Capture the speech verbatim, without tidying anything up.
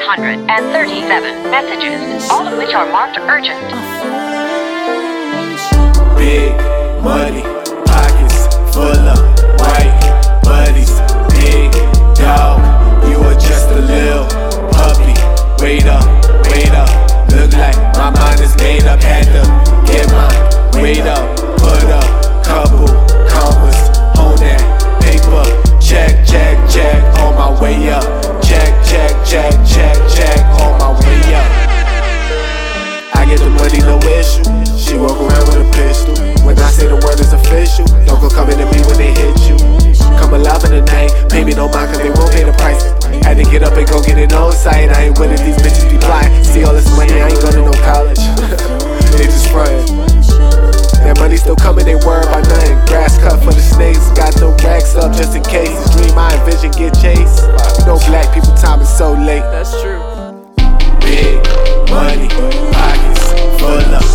hundred thirty-seven messages, all of which are marked urgent. Big money, pockets full of white buddies. Big dog, you are just a little puppy. Wait up, wait up, look like my mind is made up. Had to get my weight up, put up couple commas on that paper. Check, check, check, on my way up. Check, check, check, check, check, on my way up. I get the money, no issue. She walk around with a pistol. When I say the word is official, don't go coming at me when they hit you. Come alive in the night, pay me no mind cause they won't pay the price. Had to get up and go get it on site. I ain't with it, these bitches be flying. See all this money, I ain't going to no college. They just frontin'. That money still coming, they worry about nothing. Grass cut for the snakes, got the racks up just in case. This dream I envision get chased. You know black people time is so late. That's true. Big money, pockets full of